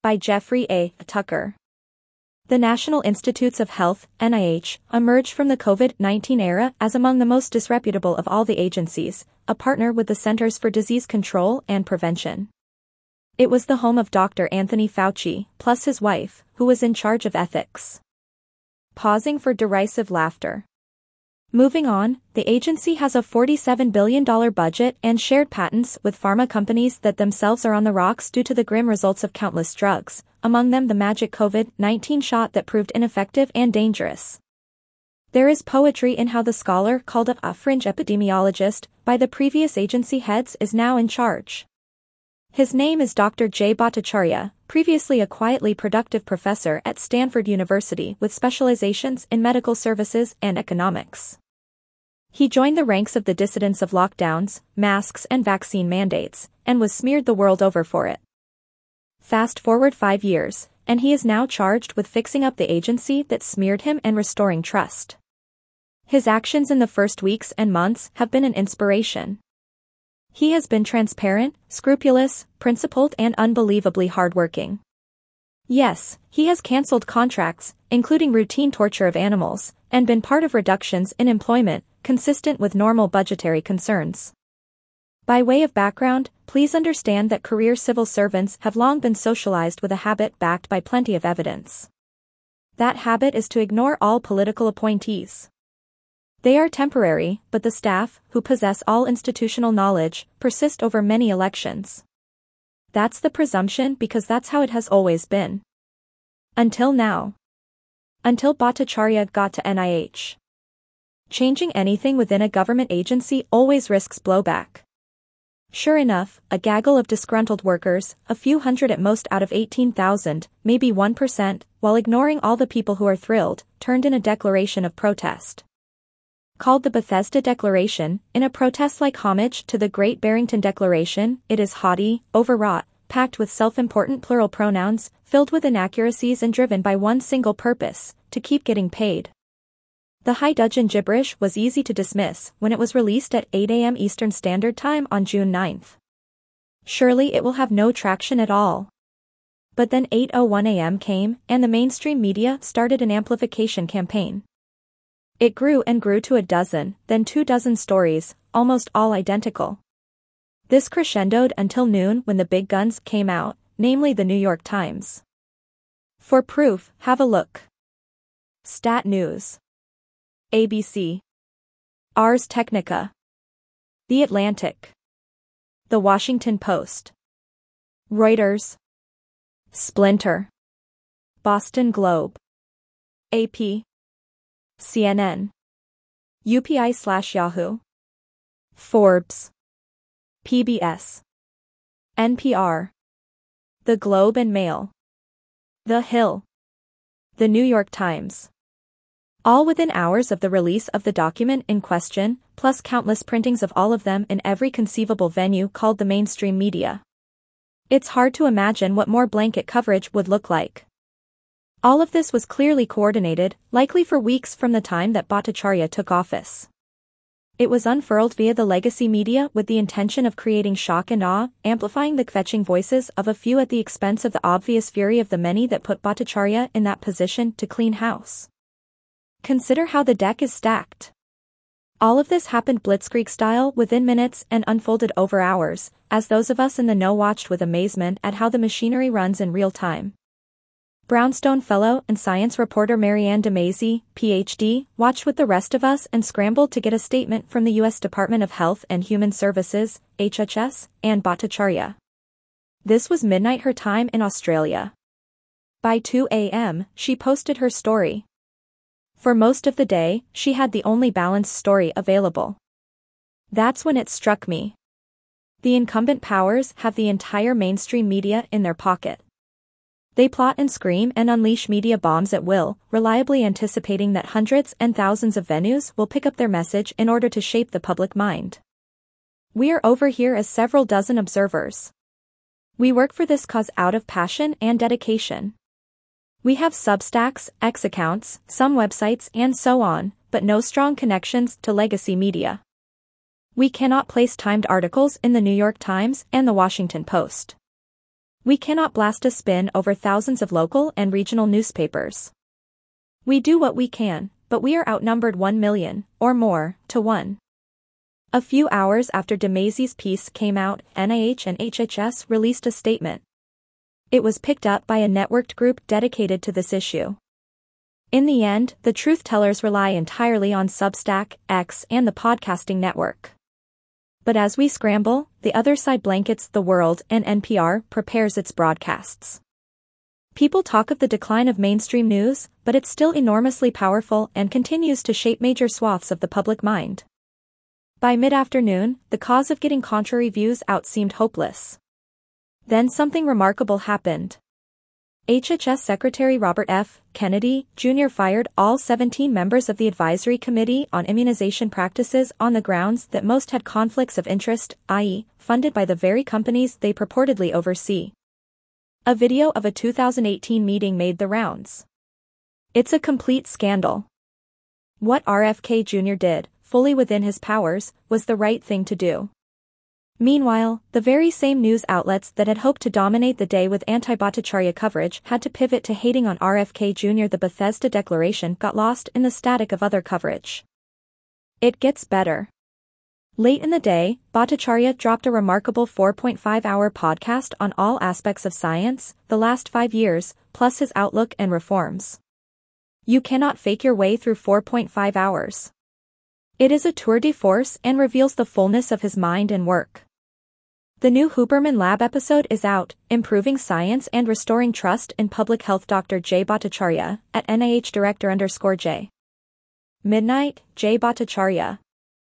By Jeffrey A. Tucker. The National Institutes of Health, NIH, emerged from the COVID-19 era as among the most disreputable of all the agencies, a partner with the Centers for Disease Control and Prevention. It was the home of Dr. Anthony Fauci, plus his wife, who was in charge of ethics. Pausing for derisive laughter. Moving on, the agency has a $47 billion budget and shared patents with pharma companies that themselves are on the rocks due to the grim results of countless drugs, among them the magic COVID-19 shot that proved ineffective and dangerous. There is poetry in how the scholar called up a fringe epidemiologist by the previous agency heads is now in charge. His name is Dr. Jay Bhattacharya, previously a quietly productive professor at Stanford University with specializations in medical services and economics. He joined the ranks of the dissidents of lockdowns, masks and vaccine mandates, and was smeared the world over for it. Fast forward 5 years, and he is now charged with fixing up the agency that smeared him and restoring trust. His actions in the first weeks and months have been an inspiration. He has been transparent, scrupulous, principled and unbelievably hardworking. Yes, he has cancelled contracts, including routine torture of animals, and been part of reductions in employment, consistent with normal budgetary concerns. By way of background, please understand that career civil servants have long been socialized with a habit backed by plenty of evidence. That habit is to ignore all political appointees. They are temporary, but the staff, who possess all institutional knowledge, persist over many elections. That's the presumption because that's how it has always been. Until now. Until Bhattacharya got to NIH. Changing anything within a government agency always risks blowback. Sure enough, a gaggle of disgruntled workers, a few hundred at most out of 18,000, maybe 1%, while ignoring all the people who are thrilled, turned in a declaration of protest. Called the Bethesda Declaration, in a protest-like homage to the Great Barrington Declaration, it is haughty, overwrought, packed with self-important plural pronouns, filled with inaccuracies and driven by one single purpose, to keep getting paid. The high dudgeon gibberish was easy to dismiss when it was released at 8 a.m. Eastern Standard Time on June 9th. Surely it will have no traction at all. But then 8:01 a.m. came, and the mainstream media started an amplification campaign. It grew and grew to a dozen, then 24 stories, almost all identical. This crescendoed until noon when the big guns came out, namely the New York Times. For proof, have a look. Stat News. ABC. Ars Technica. The Atlantic. The Washington Post. Reuters. Splinter. Boston Globe. AP. CNN. UPI/Yahoo. Forbes. PBS. NPR. The Globe and Mail. The Hill. The New York Times. All within hours of the release of the document in question, plus countless printings of all of them in every conceivable venue called the mainstream media. It's hard to imagine what more blanket coverage would look like. All of this was clearly coordinated, likely for weeks from the time that Bhattacharya took office. It was unfurled via the legacy media with the intention of creating shock and awe, amplifying the kvetching voices of a few at the expense of the obvious fury of the many that put Bhattacharya in that position to clean house. Consider how the deck is stacked. All of this happened blitzkrieg style within minutes and unfolded over hours, as those of us in the know watched with amazement at how the machinery runs in real time. Brownstone Fellow and science reporter Marianne DeMazy, Ph.D., watched with the rest of us and scrambled to get a statement from the U.S. Department of Health and Human Services, HHS, and Bhattacharya. This was midnight her time in Australia. By 2 a.m., she posted her story. For most of the day, she had the only balanced story available. That's when it struck me. The incumbent powers have the entire mainstream media in their pocket. They plot and scream and unleash media bombs at will, reliably anticipating that hundreds and thousands of venues will pick up their message in order to shape the public mind. We are over here as several dozen observers. We work for this cause out of passion and dedication. We have Substacks, X accounts, some websites and so on, but no strong connections to legacy media. We cannot place timed articles in the New York Times and the Washington Post. We cannot blast a spin over thousands of local and regional newspapers. We do what we can, but we are outnumbered 1 million, or more, to 1. A few hours after DeMaisie's piece came out, NIH and HHS released a statement. It was picked up by a networked group dedicated to this issue. In the end, the truth tellers rely entirely on Substack, X, and the podcasting network. But as we scramble, the other side blankets the world and NPR prepares its broadcasts. People talk of the decline of mainstream news, but it's still enormously powerful and continues to shape major swaths of the public mind. By mid-afternoon, the cause of getting contrary views out seemed hopeless. Then something remarkable happened. HHS Secretary Robert F. Kennedy, Jr. fired all 17 members of the Advisory Committee on Immunization Practices on the grounds that most had conflicts of interest, i.e., funded by the very companies they purportedly oversee. A video of a 2018 meeting made the rounds. It's a complete scandal. What RFK Jr. did, fully within his powers, was the right thing to do. Meanwhile, the very same news outlets that had hoped to dominate the day with anti-Bhattacharya coverage had to pivot to hating on RFK Jr. The Bethesda Declaration got lost in the static of other coverage. It gets better. Late in the day, Bhattacharya dropped a remarkable 4.5-hour podcast on all aspects of science, the last 5 years, plus his outlook and reforms. You cannot fake your way through 4.5 hours. It is a tour de force and reveals the fullness of his mind and work. The new Huberman Lab episode is out, Improving Science and Restoring Trust in Public Health. Dr. Jay Bhattacharya, at NIH Director_J. Midnight, Jay Bhattacharya.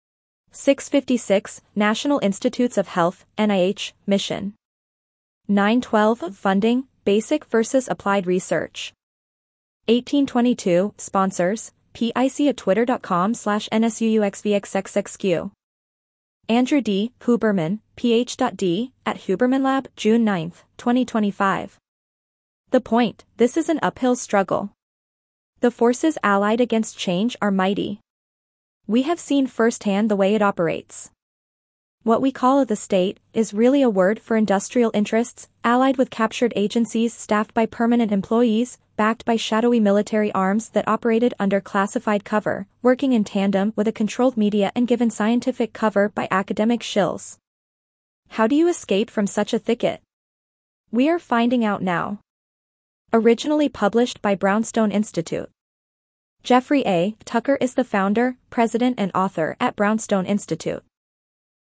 656, National Institutes of Health, NIH, Mission. 912, Funding, Basic versus Applied Research. 1822, Sponsors, PIC at twitter.com/NSUUXVXXXQ. Andrew D. Huberman, Ph.D., at Huberman Lab, June 9, 2025. The point, this is an uphill struggle. The forces allied against change are mighty. We have seen firsthand the way it operates. What we call the state is really a word for industrial interests, allied with captured agencies staffed by permanent employees, backed by shadowy military arms that operated under classified cover, working in tandem with a controlled media and given scientific cover by academic shills. How do you escape from such a thicket? We are finding out now. Originally published by Brownstone Institute. Jeffrey A. Tucker is the founder, president and author at Brownstone Institute.